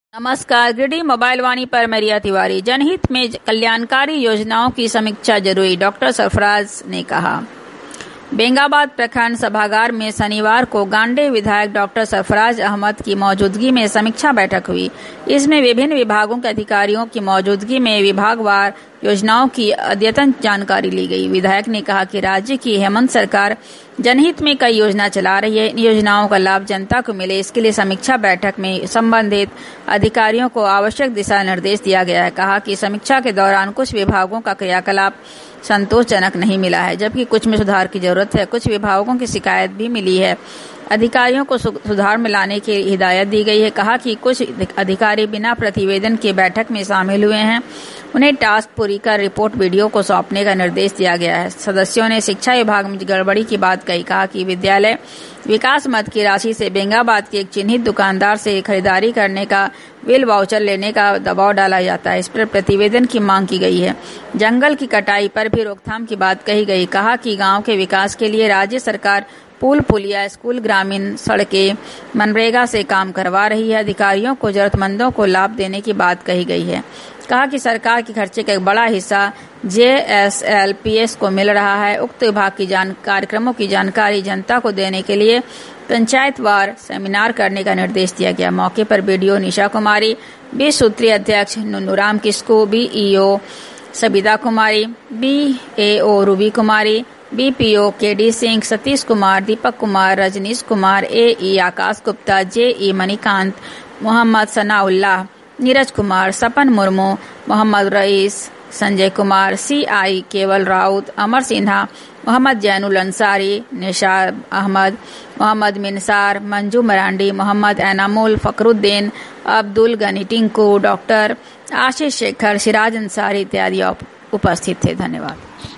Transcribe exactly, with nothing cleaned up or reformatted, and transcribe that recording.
नमस्कार, गिरिडीह मोबाइल वाणी पर मैं रिया तिवारी। जनहित में कल्याणकारी योजनाओं की समीक्षा जरूरी, डॉक्टर सरफराज ने कहा। बेंगाबाद प्रखंड सभागार में शनिवार को गांडे विधायक डॉक्टर सरफराज अहमद की मौजूदगी में समीक्षा बैठक हुई। इसमें विभिन्न विभागों के अधिकारियों की मौजूदगी में विभागवार योजनाओं की अद्यतन जानकारी ली गई। विधायक ने कहा कि राज्य की हेमंत सरकार जनहित में कई योजना चला रही है। इन योजनाओं का लाभ जनता को मिले, इसके लिए समीक्षा बैठक में संबंधित अधिकारियों को आवश्यक दिशा निर्देश दिया गया है। कहा कि समीक्षा के दौरान कुछ विभागों का क्रियाकलाप संतोषजनक नहीं मिला है, जबकि कुछ में सुधार की जरूरत है। कुछ विभागों की शिकायत भी मिली है। अधिकारियों को सुधार में लाने की हिदायत दी गई है। कहा कि कुछ अधिकारी बिना प्रतिवेदन के बैठक में शामिल हुए हैं, उन्हें टास्क पूरी कर रिपोर्ट वीडियो को सौंपने का निर्देश दिया गया है। सदस्यों ने शिक्षा विभाग में गड़बड़ी की बात कही। कहा कि विद्यालय विकास मद की राशि से बेंगाबाद के एक चिन्हित दुकानदार से खरीदारी करने का बिल वाउचर लेने का दबाव डाला जाता है। इस पर प्रतिवेदन की मांग की गई है। जंगल की कटाई पर भी रोकथाम की बात कही गई। कहा कि गांव के विकास के लिए राज्य सरकार पुल पुलिया, स्कूल, ग्रामीण सड़कें, मनरेगा से काम करवा रही है। अधिकारियों को जरूरतमंदों को लाभ देने की बात कही गई है। कहा कि सरकार के खर्चे का एक बड़ा हिस्सा J S L P S को मिल रहा है। उक्त विभाग की जान कार्यक्रमों की जानकारी जनता को देने के लिए पंचायतवार सेमिनार करने का निर्देश दिया गया। मौके पर बीडीओ निशा कुमारी, बीस सूत्रीय अध्यक्ष Nunuram Kisku, BEO Sabita Kumari, BAO Ruby Kumari, BPO KD Singh, Satish Kumar, Deepak Kumar, Rajnish Kumar, AE Akash Gupta, JE Manikant, Mohammad Sanaullah, Neeraj Kumar, Sapan Murmu, Mohammad Rais, Sanjay Kumar, CI Keval Raut, Amar Sinha, Mohammad Jainul Ansari, Nishar Ahmad, Mohammad Minsar, Manju Marandi, Mohammad Enamul, Fakruddin, Abdul Gani Tinku, doctor Ashish Shekhar, Siraj Ansari इत्यादि उपस्थित थे। धन्यवाद।